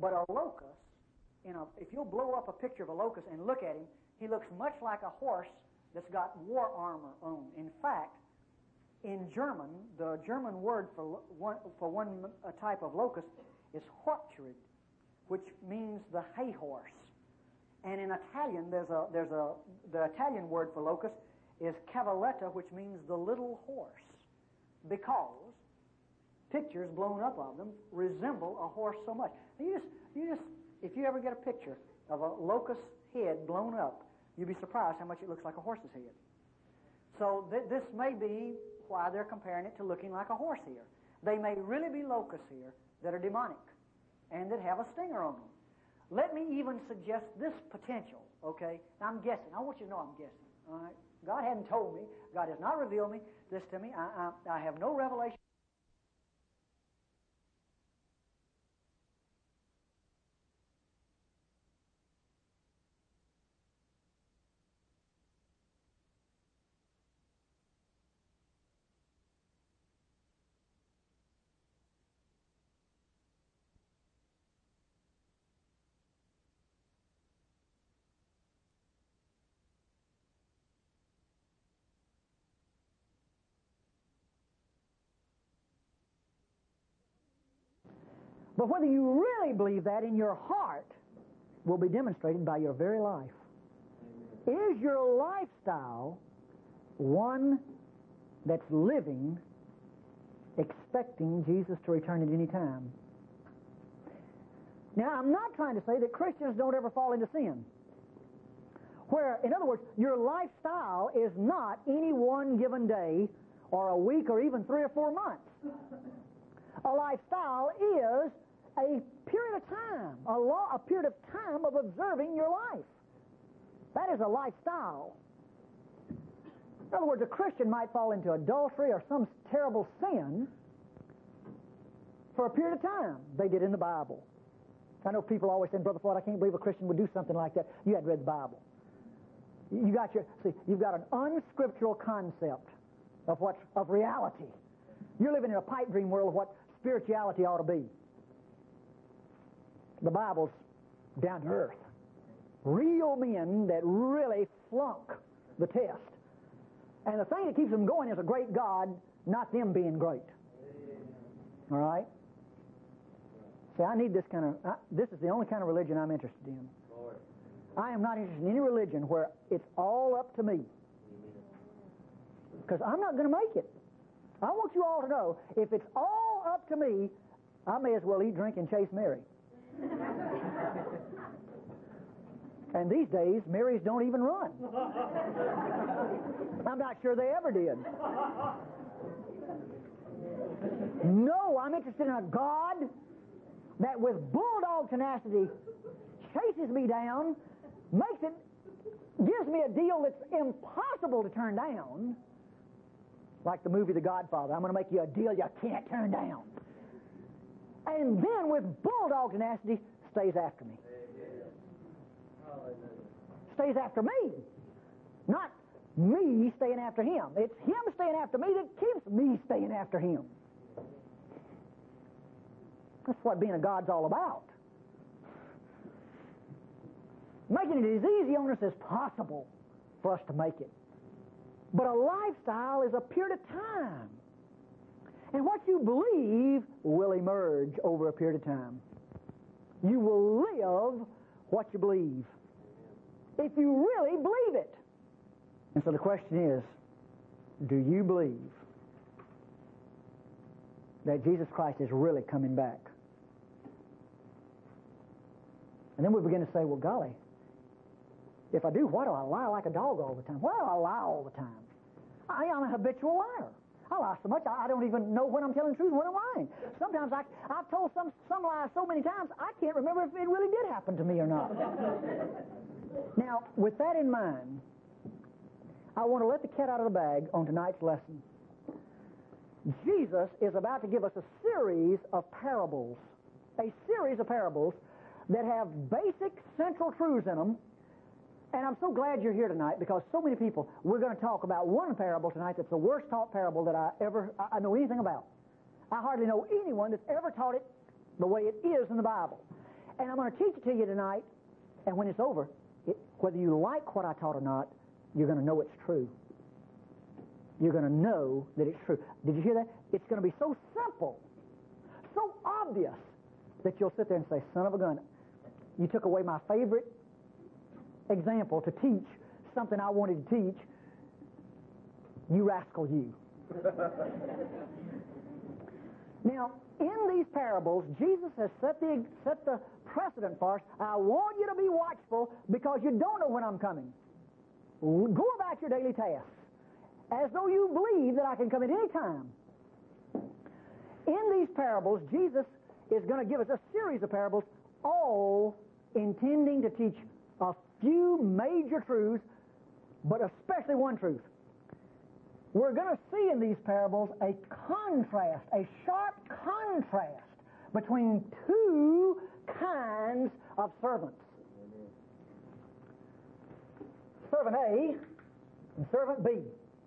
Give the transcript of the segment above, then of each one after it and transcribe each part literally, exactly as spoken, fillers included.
But a locust, you know, if you'll blow up a picture of a locust and look at him, he looks much like a horse that's got war armor on. In fact, in German, the German word for one, for one type of locust is Hortrid, which means the hay horse. And in Italian, there's a there's a the Italian word for locust is Cavalletta, which means the little horse, because pictures blown up of them resemble a horse so much. You just you just if you ever get a picture of a locust head blown up, you'd be surprised how much it looks like a horse's head. So th- this may be why they're comparing it to looking like a horse here. They may really be locusts here that are demonic and that have a stinger on them. Let me even suggest this potential, okay? Now, I'm guessing. I want you to know I'm guessing, all right? God hadn't told me. God has not revealed me this to me. I, I, I have no revelation. But whether you really believe that in your heart will be demonstrated by your very life. Is your lifestyle one that's living, expecting Jesus to return at any time? Now, I'm not trying to say that Christians don't ever fall into sin. Where, in other words, your lifestyle is not any one given day or a week or even three or four months. A lifestyle is a period of time, a, law, a period of time of observing your life. That is a lifestyle. In other words, a Christian might fall into adultery or some terrible sin for a period of time. They did in the Bible. I know people always say, Brother Floyd, I can't believe a Christian would do something like that. You had read the Bible. You got your see, you've got an unscriptural concept of what of reality. You're living in a pipe dream world of what spirituality ought to be. The Bible's down to earth. Real men that really flunk the test. And the thing that keeps them going is a great God, not them being great. All right? See, I need this kind of, I, this is the only kind of religion I'm interested in. I am not interested in any religion where it's all up to me. Because I'm not going to make it. I want you all to know, if it's all up to me, I may as well eat, drink, and chase Mary. And these days, Marys don't even run. I'm not sure they ever did. No, I'm interested in a God that with bulldog tenacity chases me down, makes it, gives me a deal that's impossible to turn down. Like the movie The Godfather. I'm going to make you a deal you can't turn down. And then with bulldog tenacity, stays after me. Stays after me. Not me staying after him. It's him staying after me that keeps me staying after him. That's what being a God's all about. Making it as easy on us as possible for us to make it. But a lifestyle is a period of time. And what you believe will emerge over a period of time. You will live what you believe. If you really believe it. And so the question is, do you believe that Jesus Christ is really coming back? And then we begin to say, well, golly, if I do, why do I lie like a dog all the time? Why do I lie all the time? I am a habitual liar. I lie so much, I don't even know when I'm telling the truth and when I'm lying. Sometimes I, I've told some, some lies so many times, I can't remember if it really did happen to me or not. Now, with that in mind, I want to let the cat out of the bag on tonight's lesson. Jesus is about to give us a series of parables, a series of parables that have basic central truths in them. And I'm so glad you're here tonight, because so many people, we're going to talk about one parable tonight that's the worst taught parable that I ever I know anything about. I hardly know anyone that's ever taught it the way it is in the Bible. And I'm going to teach it to you tonight, and when it's over, it, whether you like what I taught or not, you're going to know it's true. You're going to know that it's true. Did you hear that? It's going to be so simple, so obvious, that you'll sit there and say, son of a gun, you took away my favorite example to teach something I wanted to teach. You rascal, you. Now, in these parables, Jesus has set the, set the precedent for us. I want you to be watchful because you don't know when I'm coming. Go about your daily tasks as though you believe that I can come at any time. In these parables, Jesus is going to give us a series of parables, all intending to teach a few major truths, but especially one truth. We're going to see in these parables a contrast, a sharp contrast between two kinds of servants. Servant A and servant B.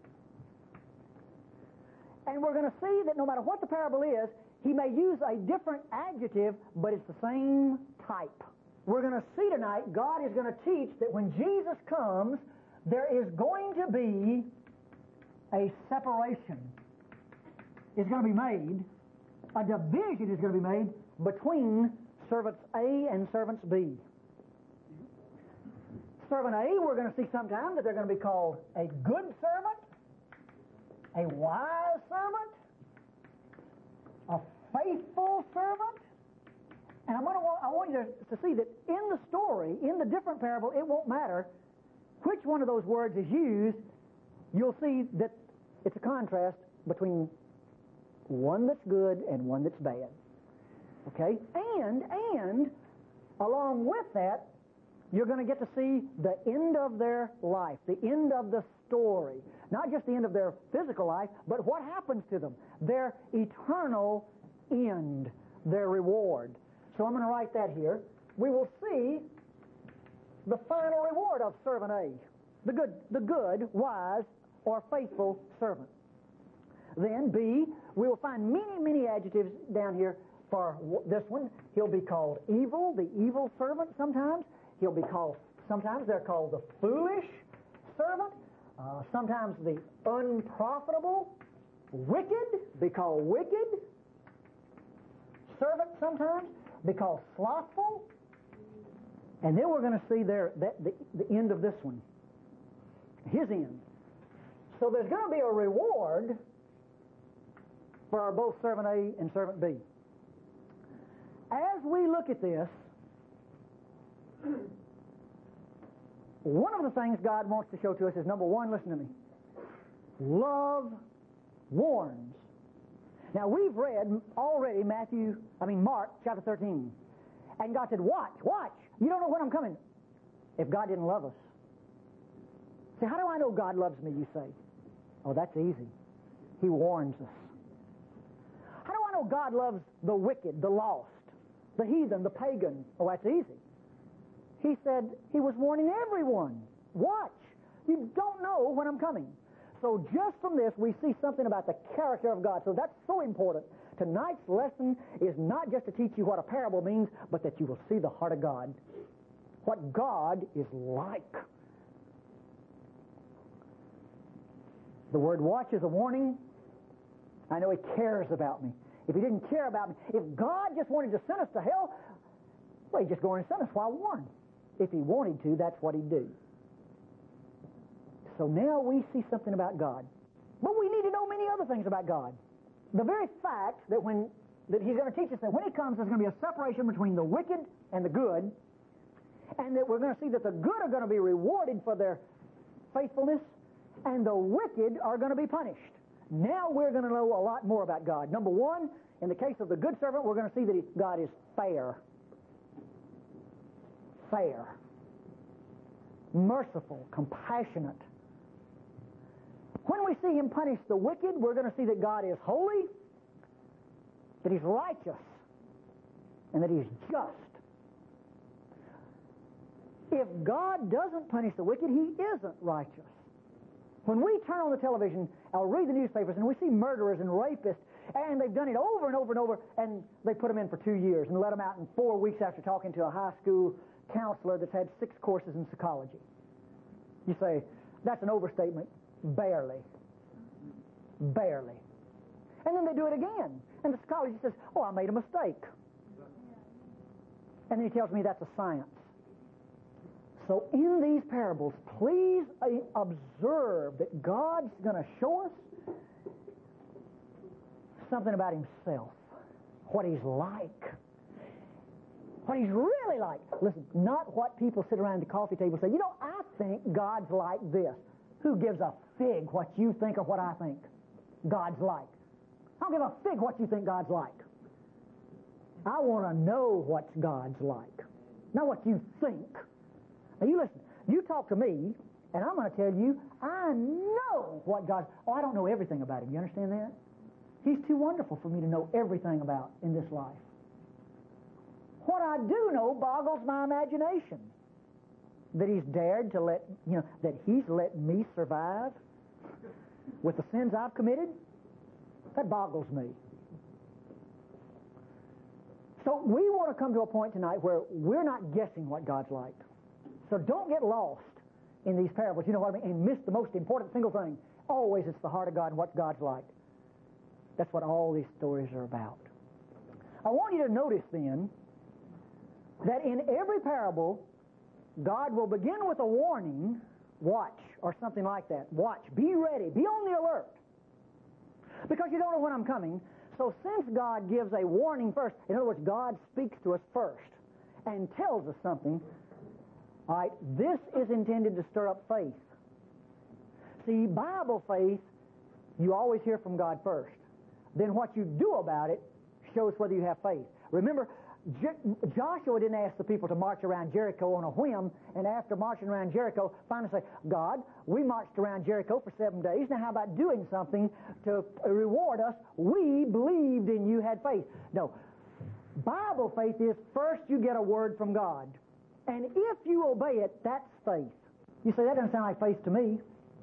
And we're going to see that no matter what the parable is, he may use a different adjective, but it's the same type. We're going to see tonight, God is going to teach that when Jesus comes, there is going to be a separation. It's going to be made, a division is going to be made between servants A and servants B. Servant A, we're going to see sometime that they're going to be called a good servant, a wise servant, a faithful servant. And I'm going to want, I want you to, to see that in the story, in the different parable, it won't matter which one of those words is used. You'll see that it's a contrast between one that's good and one that's bad. Okay? And, and, along with that, you're going to get to see the end of their life, the end of the story. Not just the end of their physical life, but what happens to them. Their eternal end, their reward. So I'm going to write that here. We will see the final reward of servant A, the good, the good, wise, or faithful servant. Then B, we will find many, many adjectives down here for this one. He'll be called evil, the evil servant sometimes. He'll be called, sometimes they're called the foolish servant. Uh, sometimes the unprofitable, wicked, be called wicked. Servant sometimes be called slothful. And then we're going to see there that the, the end of this one, his end. So there's going to be a reward for both servant A and servant B. As we look at this, one of the things God wants to show to us is, number one, listen to me, love warns. Now, we've read already Matthew, I mean Mark chapter thirteen. And God said, watch, watch. You don't know when I'm coming. If God didn't love us. See, how do I know God loves me, you say? Oh, that's easy. He warns us. How do I know God loves the wicked, the lost, the heathen, the pagan? Oh, that's easy. He said he was warning everyone. Watch. You don't know when I'm coming. So just from this, we see something about the character of God. So that's so important. Tonight's lesson is not just to teach you what a parable means, but that you will see the heart of God. What God is like. The word watch is a warning. I know He cares about me. If He didn't care about me, if God just wanted to send us to hell, well, He'd just go in and send us while warned. If He wanted to, that's what He'd do. So now we see something about God. But we need to know many other things about God. The very fact that when that He's going to teach us that when He comes, there's going to be a separation between the wicked and the good, and that we're going to see that the good are going to be rewarded for their faithfulness, and the wicked are going to be punished. Now we're going to know a lot more about God. Number one, in the case of the good servant, we're going to see that he, God is fair. Fair. Merciful, compassionate. When we see Him punish the wicked, we're going to see that God is holy, that He's righteous, and that He's just. If God doesn't punish the wicked, He isn't righteous. When we turn on the television or read the newspapers and we see murderers and rapists, and they've done it over and over and over, and they put them in for two years and let them out in four weeks after talking to a high school counselor that's had six courses in psychology. You say, that's an overstatement. Barely. Barely. And then they do it again. And the psychologist says, oh, I made a mistake. And then he tells me that's a science. So in these parables, please observe that God's going to show us something about himself, what he's like, what he's really like. Listen, not what people sit around the coffee table and say, you know, I think God's like this. Who gives a fig what you think or what I think God's like? I don't give a fig what you think God's like. I want to know what God's like, not what you think. Now you listen, you talk to me, and I'm going to tell you, I know what God... Oh, I don't know everything about him. You understand that? He's too wonderful for me to know everything about in this life. What I do know boggles my imagination. That he's dared to let, you know, that he's let me survive with the sins I've committed. That boggles me. So we want to come to a point tonight where we're not guessing what God's like. So don't get lost in these parables, you know what I mean, and miss the most important single thing. Always it's the heart of God and what God's like. That's what all these stories are about. I want you to notice then that in every parable, God will begin with a warning, watch, or something like that. Watch, be ready, be on the alert. Because you don't know when I'm coming. So since God gives a warning first, in other words, God speaks to us first and tells us something, all right, this is intended to stir up faith. See, Bible faith, you always hear from God first. Then what you do about it shows whether you have faith. Remember, Joshua didn't ask the people to march around Jericho on a whim, and after marching around Jericho, finally say, God, we marched around Jericho for seven days. Now how about doing something to reward us? We believed in you, had faith. No. Bible faith is first you get a word from God. And if you obey it, that's faith. You say, that doesn't sound like faith to me.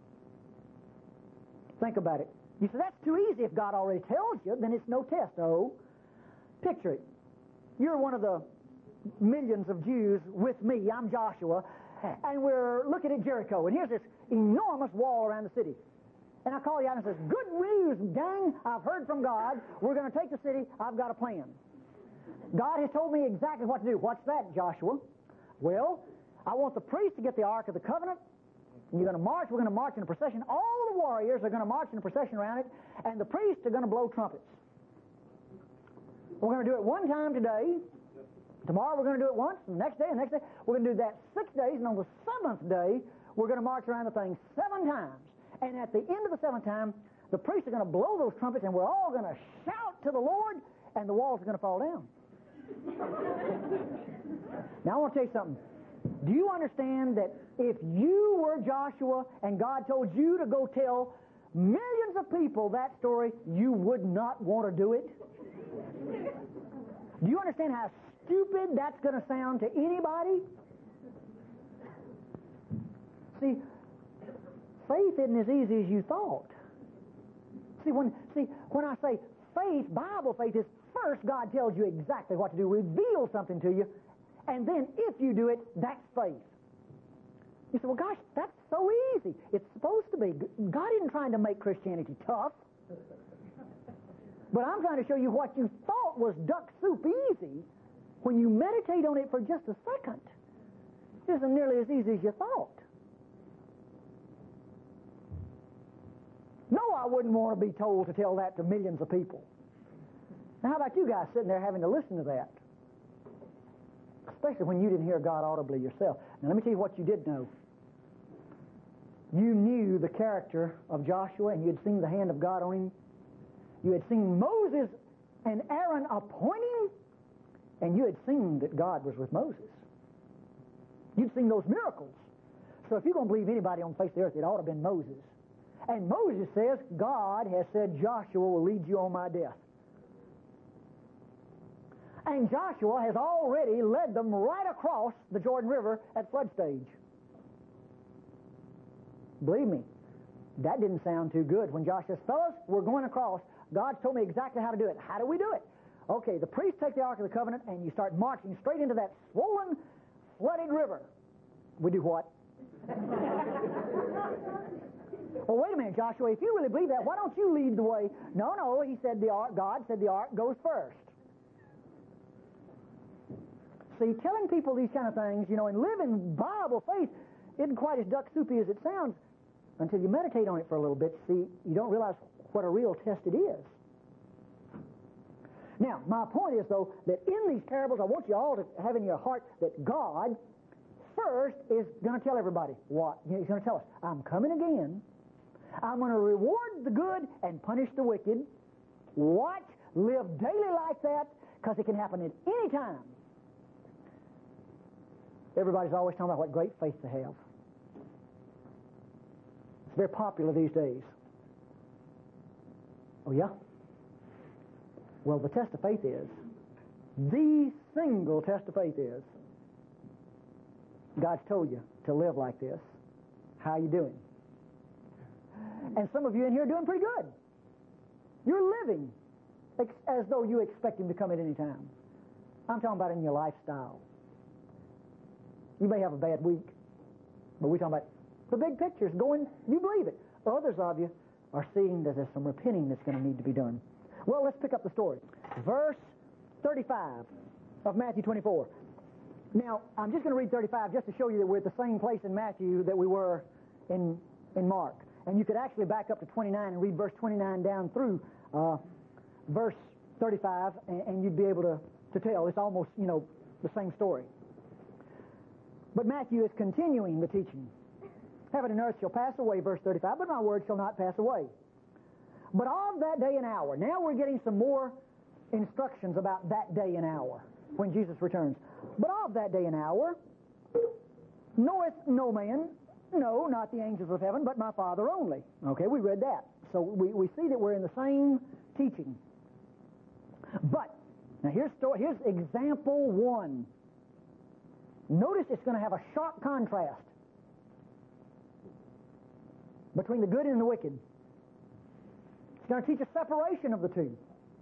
Think about it. You say, that's too easy. If God already tells you, then it's no test. Oh, picture it. You're one of the millions of Jews with me. I'm Joshua. And we're looking at Jericho. And here's this enormous wall around the city. And I call you out and says, good news, gang. I've heard from God. We're going to take the city. I've got a plan. God has told me exactly what to do. What's that, Joshua? Well, I want the priest to get the Ark of the Covenant. You're going to march. We're going to march in a procession. All the warriors are going to march in a procession around it. And the priests are going to blow trumpets. We're going to do it one time today. Tomorrow we're going to do it once. And the next day, and the next day. We're going to do that six days. And on the seventh day, we're going to march around the thing seven times. And at the end of the seventh time, the priests are going to blow those trumpets, and we're all going to shout to the Lord, and the walls are going to fall down. Now, I want to tell you something. Do you understand that if you were Joshua and God told you to go tell millions of people that story, you would not want to do it? Do you understand how stupid that's going to sound to anybody? See, faith isn't as easy as you thought. See, when see when I say faith, Bible faith is first God tells you exactly what to do, reveals something to you, and then if you do it, that's faith. You say, well, gosh, that's so easy. It's supposed to be. God isn't trying to make Christianity tough. But I'm trying to show you what you thought was duck soup easy. When you meditate on it for just a second, it isn't nearly as easy as you thought. No, I wouldn't want to be told to tell that to millions of people. Now, how about you guys sitting there having to listen to that? Especially when you didn't hear God audibly yourself. Now, let me tell you what you did know. You knew the character of Joshua, and you had seen the hand of God on him. You had seen Moses and Aaron appointing, and you had seen that God was with Moses. You'd seen those miracles. So if you're going to believe anybody on the face of the earth, it ought to have been Moses. And Moses says, God has said Joshua will lead you on my death. And Joshua has already led them right across the Jordan River at flood stage. Believe me, That didn't sound too good. When Joshua says, fellas, we're going across. God's told me exactly how to do it. How do we do it? Okay, the priests take the Ark of the Covenant, and you start marching straight into that swollen, flooded river. We do what? Well, wait a minute, Joshua. If you really believe that, why don't you lead the way? No, no, he said the ark, God said the Ark goes first. See, telling people these kind of things, you know, and living Bible faith isn't quite as duck soupy as it sounds until you meditate on it for a little bit. See, you don't realize what a real test it is. Now, my point is, though, that in these parables, I want you all to have in your heart that God first is going to tell everybody what? He's going to tell us, I'm coming again. I'm going to reward the good and punish the wicked. Watch, live daily like that, because it can happen at any time. Everybody's always talking about what great faith they have. It's very popular these days. Oh, yeah? Well, the test of faith is, the single test of faith is, God's told you to live like this. How are you doing? And some of you in here are doing pretty good. You're living ex- as though you expect Him to come at any time. I'm talking about in your lifestyle. You may have a bad week, but we're talking about the big picture is going, you believe it. Others of you are seeing that there's some repenting that's going to need to be done. Well, let's pick up the story. Verse thirty-five of Matthew twenty-four. Now, I'm just going to read thirty-five just to show you that we're at the same place in Matthew that we were in, in Mark. And you could actually back up to twenty-nine and read verse twenty-nine down through uh, verse thirty-five, and, and you'd be able to, to tell. It's almost, you know, the same story. But Matthew is continuing the teaching. Heaven and earth shall pass away, verse thirty-five, but my word shall not pass away. But of that day and hour, now we're getting some more instructions about that day and hour when Jesus returns. But of that day and hour knoweth no man, no, not the angels of heaven, but my Father only. Okay, we read that. So we, we see that we're in the same teaching. But, now here's, story, here's example one. Notice it's going to have a sharp contrast between the good and the wicked. It's going to teach a separation of the two.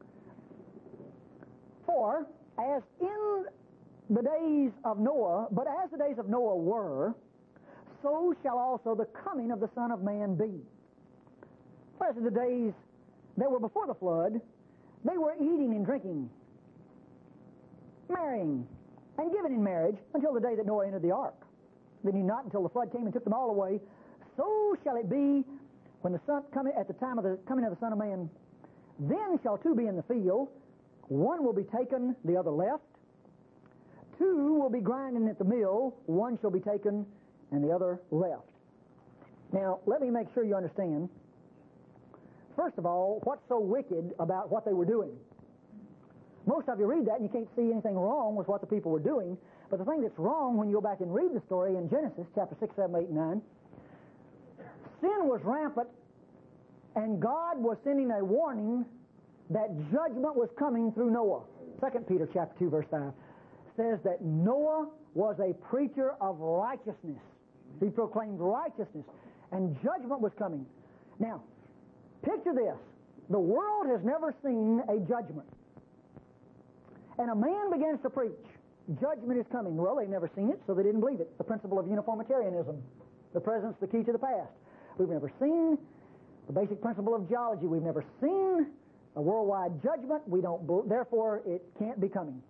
For, as in the days of Noah, but as the days of Noah were, so shall also the coming of the Son of Man be. Whereas in the days that were before the flood, they were eating and drinking, marrying, and giving in marriage until the day that Noah entered the ark. Then he not until the flood came and took them all away. So shall it be when the son coming at the time of the coming of the Son of Man. Then shall two be in the field; one will be taken, the other left. Two will be grinding at the mill; one shall be taken, and the other left. Now, let me make sure you understand. First of all, what's so wicked about what they were doing? Most of you read that and you can't see anything wrong with what the people were doing. But the thing that's wrong when you go back and read the story in Genesis chapter six, seven, eight, and nine, sin was rampant, and God was sending a warning that judgment was coming through Noah. Second Peter chapter two, verse five says that Noah was a preacher of righteousness. He proclaimed righteousness, and judgment was coming. Now, picture this. The world has never seen a judgment. And a man begins to preach, judgment is coming. Well, they've never seen it, so they didn't believe it. The principle of uniformitarianism. The present's the key to the past. We've never seen the basic principle of geology. We've never seen a worldwide judgment. We don't, therefore, it can't be coming.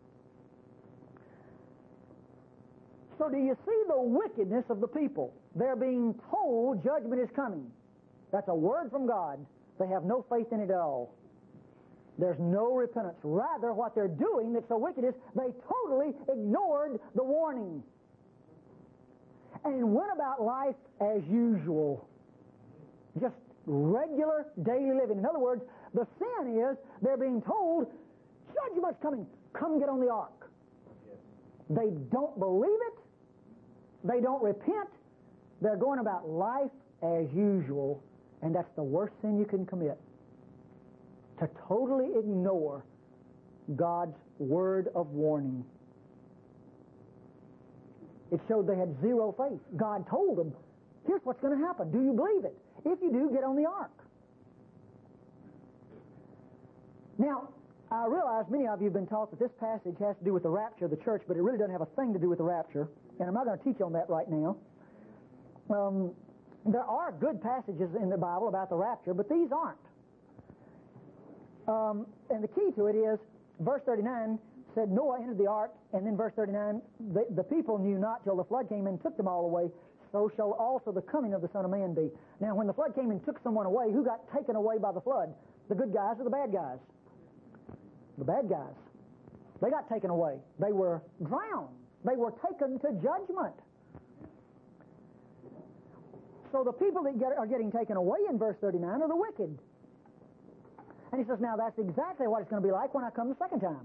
So do you see the wickedness of the people? They're being told judgment is coming. That's a word from God. They have no faith in it at all. There's no repentance. Rather, what they're doing that's so wicked is they totally ignored the warning and went about life as usual. Just regular daily living. In other words, the sin is they're being told judgment's coming. Come get on the ark. They don't believe it. They don't repent. They're going about life as usual, and that's the worst sin you can commit. To totally ignore God's word of warning. It showed they had zero faith. God told them, here's what's going to happen. Do you believe it? If you do, get on the ark. Now, I realize many of you have been taught that this passage has to do with the rapture of the church, but it really doesn't have a thing to do with the rapture, and I'm not going to teach on that right now. Um, there are good passages in the Bible about the rapture, but these aren't. Um, and the key to it is, verse thirty-nine said, Noah entered the ark, and then verse thirty-nine, the, the people knew not till the flood came and took them all away, so shall also the coming of the Son of Man be. Now, when the flood came and took someone away, who got taken away by the flood? The good guys or the bad guys? The bad guys. They got taken away. They were drowned. They were taken to judgment. So the people that get, are getting taken away in verse thirty-nine are the wicked. And he says, now that's exactly what it's going to be like when I come the second time.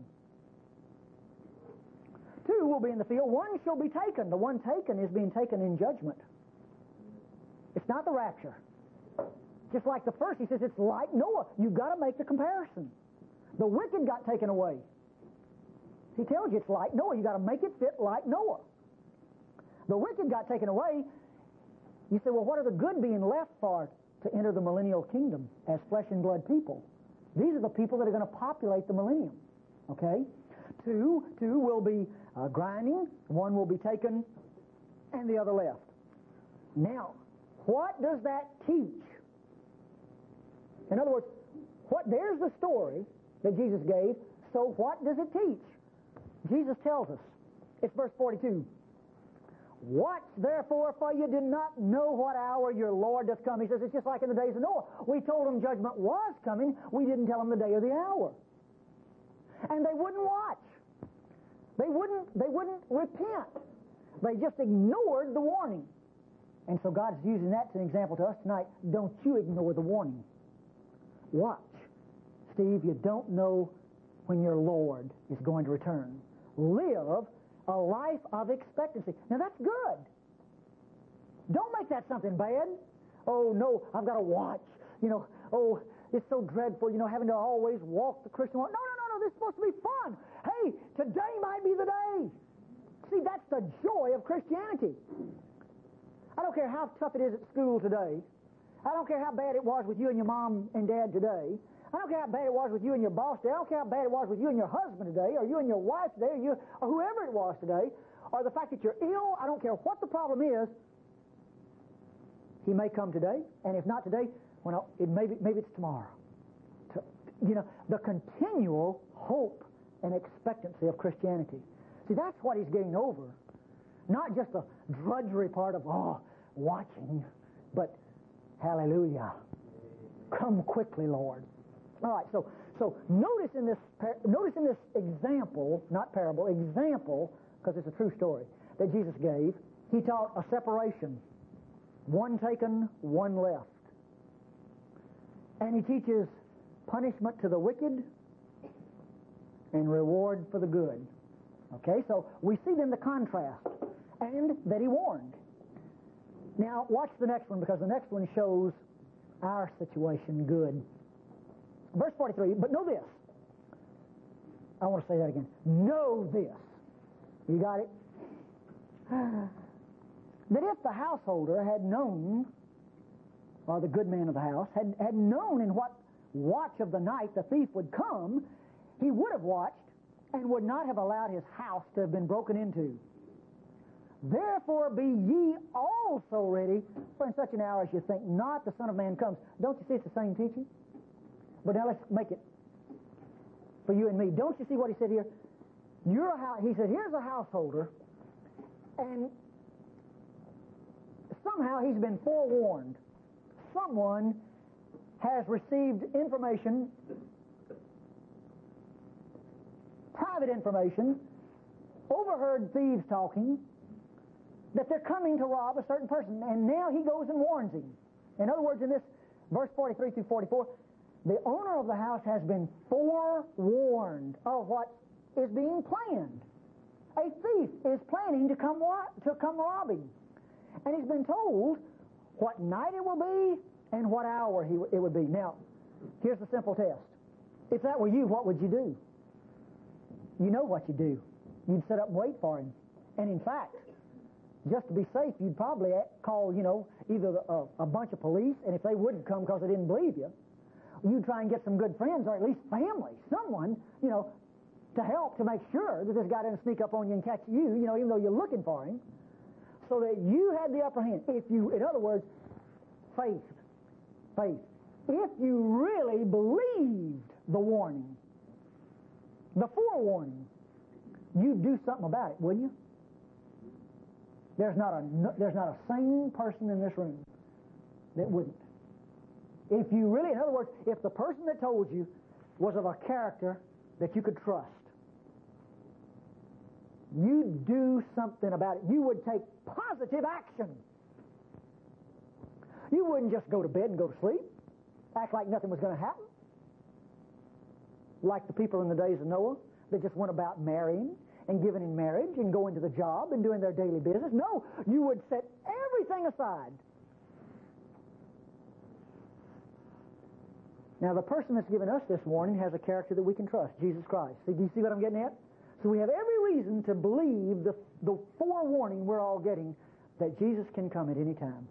Two will be in the field. One shall be taken. The one taken is being taken in judgment. It's not the rapture. Just like the first, he says it's like Noah. You've got to make the comparison. The wicked got taken away. He tells you it's like Noah. You've got to make it fit like Noah. The wicked got taken away. You say, well, what are the good being left for to enter the millennial kingdom as flesh and blood people? These are the people that are going to populate the millennium. Okay? Two, two will be uh, grinding, one will be taken, and the other left. Now, what does that teach? In other words, what there's the story that Jesus gave, so what does it teach? Jesus tells us. It's verse forty-two. Watch therefore, for you do not know what hour your Lord doth come. He says it's just like in the days of Noah. We told them judgment was coming. We didn't tell them the day or the hour. And they wouldn't watch. They wouldn't, they wouldn't repent. They just ignored the warning. And so God is using that as an example to us tonight. Don't you ignore the warning. Watch. Steve, you don't know when your Lord is going to return. Live a life of expectancy. Now that's good. Don't make that something bad. Oh no, I've got to watch. You know, oh, it's so dreadful, you know, having to always walk the Christian walk. No, no, no, no, this is supposed to be fun. Hey, today might be the day. See, that's the joy of Christianity. I don't care how tough it is at school today. I don't care how bad it was with you and your mom and dad today. I don't care how bad it was with you and your boss today. I don't care how bad it was with you and your husband today, or you and your wife today, or, you, or whoever it was today, or the fact that you're ill. I don't care what the problem is. He may come today, and if not today, well, it maybe maybe it's tomorrow. To, you know, the continual hope and expectancy of Christianity. See, that's what he's getting over. Not just the drudgery part of, oh, watching, but hallelujah. Come quickly, Lord. All right, so so notice in this notice in this example, not parable, example, because it's a true story that Jesus gave. He taught a separation, one taken, one left, and he teaches punishment to the wicked and reward for the good. Okay, so we see then the contrast, and that he warned. Now watch the next one, because the next one shows our situation good. Verse forty-three, but know this. I want to say that again. Know this. You got it? That if the householder had known, or the good man of the house, had, had known in what watch of the night the thief would come, he would have watched and would not have allowed his house to have been broken into. Therefore be ye also ready, for in such an hour as you think not the Son of Man comes. Don't you see it's the same teaching? But now let's make it for you and me. Don't you see what he said here? You're a house, he said, here's a householder, and somehow he's been forewarned. Someone has received information, private information, overheard thieves talking, that they're coming to rob a certain person, and now he goes and warns him. In other words, in this verse forty-three through forty-four, the owner of the house has been forewarned of what is being planned. A thief is planning to come to come robbing, and he's been told what night it will be and what hour he, it would be. Now, here's the simple test. If that were you, what would you do? You know what you do. You'd sit up and wait for him. And in fact, just to be safe, you'd probably call, you know, either a, a bunch of police, and if they wouldn't come because they didn't believe you, you'd try and get some good friends, or at least family, someone, you know, to help to make sure that this guy doesn't sneak up on you and catch you, you know, even though you're looking for him, so that you had the upper hand. If you, in other words, faith, faith. If you really believed the warning, the forewarning, you'd do something about it, wouldn't you? There's not a there's not a sane person in this room that wouldn't. If you really, in other words, if the person that told you was of a character that you could trust, you'd do something about it. You would take positive action. You wouldn't just go to bed and go to sleep, act like nothing was going to happen. Like the people in the days of Noah that just went about marrying and giving in marriage and going to the job and doing their daily business. No, you would set everything aside. Now, the person that's given us this warning has a character that we can trust, Jesus Christ. See, do you see what I'm getting at? So we have every reason to believe the, the forewarning we're all getting that Jesus can come at any time.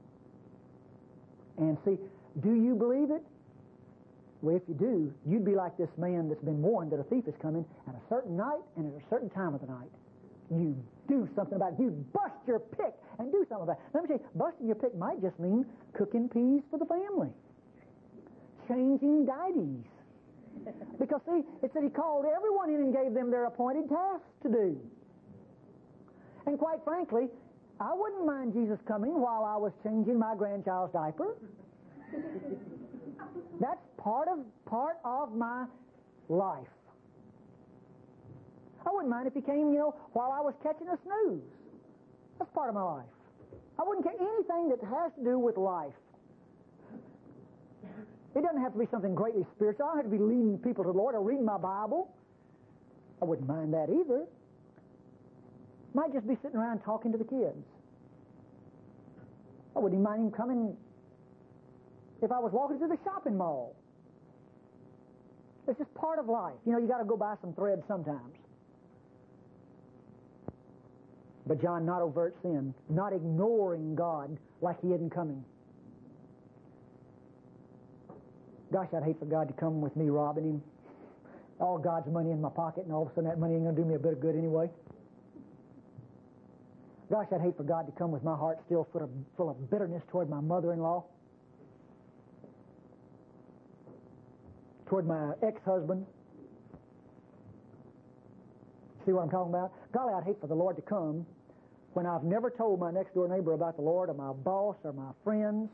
And see, do you believe it? Well, if you do, you'd be like this man that's been warned that a thief is coming at a certain night and at a certain time of the night. You do something about it. You bust your pick and do something about it. Let me tell you, busting your pick might just mean cooking peas for the family, changing diaties. Because, see, it said he called everyone in and gave them their appointed tasks to do. And quite frankly, I wouldn't mind Jesus coming while I was changing my grandchild's diaper. That's part of part of my life. I wouldn't mind if he came, you know, while I was catching a snooze. That's part of my life. I wouldn't care anything that has to do with life. It doesn't have to be something greatly spiritual. I don't have to be leading people to the Lord or reading my Bible. I wouldn't mind that either. Might just be sitting around talking to the kids. I wouldn't even mind him coming if I was walking through the shopping mall. It's just part of life. You know, you got to go buy some thread sometimes. But John, not overt sin, not ignoring God like he isn't coming. Gosh, I'd hate for God to come with me robbing him. All God's money in my pocket, and all of a sudden that money ain't going to do me a bit of good anyway. Gosh, I'd hate for God to come with my heart still full of, full of bitterness toward my mother-in-law, toward my ex-husband. See what I'm talking about? Golly, I'd hate for the Lord to come when I've never told my next-door neighbor about the Lord, or my boss, or my friends.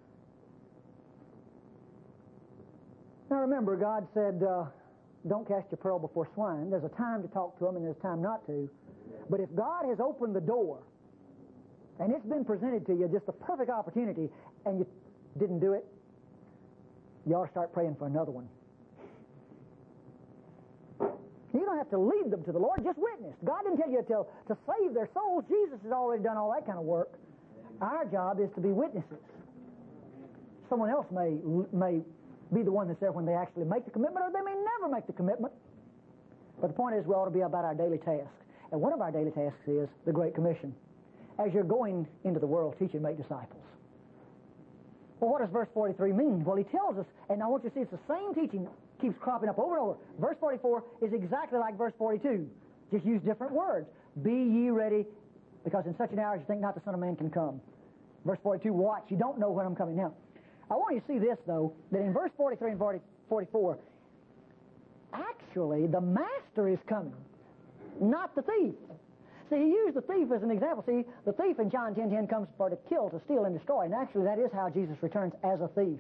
Now remember, God said, uh, don't cast your pearl before swine. There's a time to talk to them and there's a time not to. But if God has opened the door, and it's been presented to you, just a perfect opportunity, and you didn't do it, you ought to start praying for another one. You don't have to lead them to the Lord, just witness. God didn't tell you to, to save their souls. Jesus has already done all that kind of work. Our job is to be witnesses. Someone else may may be the one that's there when they actually make the commitment, or they may never make the commitment. But the point is, we ought to be about our daily task. And one of our daily tasks is the Great Commission. As you're going into the world, teach and make disciples. Well, what does verse forty-three mean? Well, he tells us, and I want you to see it's the same teaching keeps cropping up over and over. Verse forty-four is exactly like verse forty-two. Just use different words. Be ye ready, because in such an hour as you think not the Son of Man can come. Verse forty-two, watch. You don't know when I'm coming. Now, I want you to see this, though, that in verse forty-three and forty, forty-four, actually, the master is coming, not the thief. See, he used the thief as an example. See, the thief in John ten ten comes for to kill, to steal, and destroy. And actually, that is how Jesus returns, as a thief.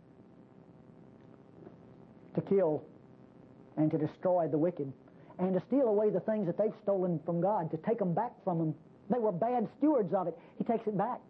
To kill and to destroy the wicked, and to steal away the things that they've stolen from God, to take them back from them. They were bad stewards of it. He takes it back.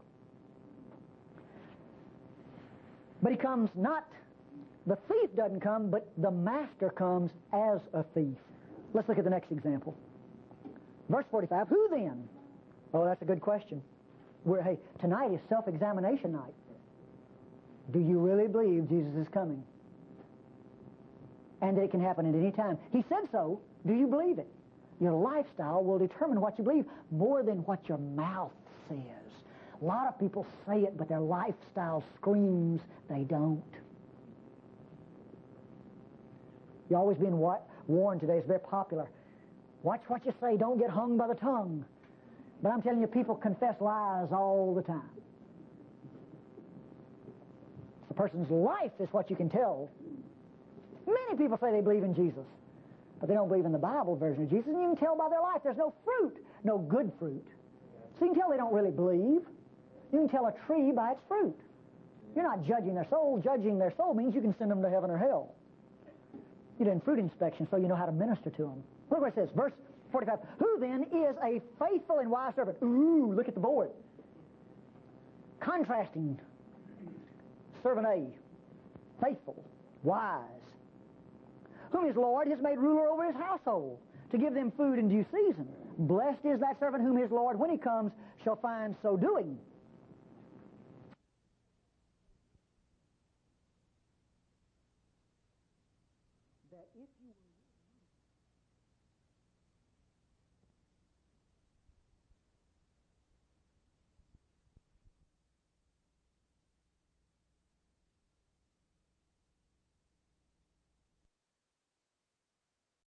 But he comes not, the thief doesn't come, but the master comes as a thief. Let's look at the next example. Verse forty-five, who then? Oh, that's a good question. We're, hey, tonight is self-examination night. Do you really believe Jesus is coming? And that it can happen at any time. He said so. Do you believe it? Your lifestyle will determine what you believe more than what your mouth says. A lot of people say it, but their lifestyle screams they don't. You're always being wa- warned today. It's very popular. Watch what you say. Don't get hung by the tongue. But I'm telling you, people confess lies all the time. The person's life is what you can tell. Many people say they believe in Jesus, but they don't believe in the Bible version of Jesus, and you can tell by their life there's no fruit, no good fruit. So you can tell they don't really believe. You can tell a tree by its fruit. You're not judging their soul. Judging their soul means you can send them to heaven or hell. You did fruit inspection, so you know how to minister to them. Look what it says, verse forty-five. Who then is a faithful and wise servant? Ooh, look at the board. Contrasting. Servant A, faithful, wise, whom his Lord has made ruler over his household, to give them food in due season. Blessed is that servant whom his Lord, when he comes, shall find so doing. That if you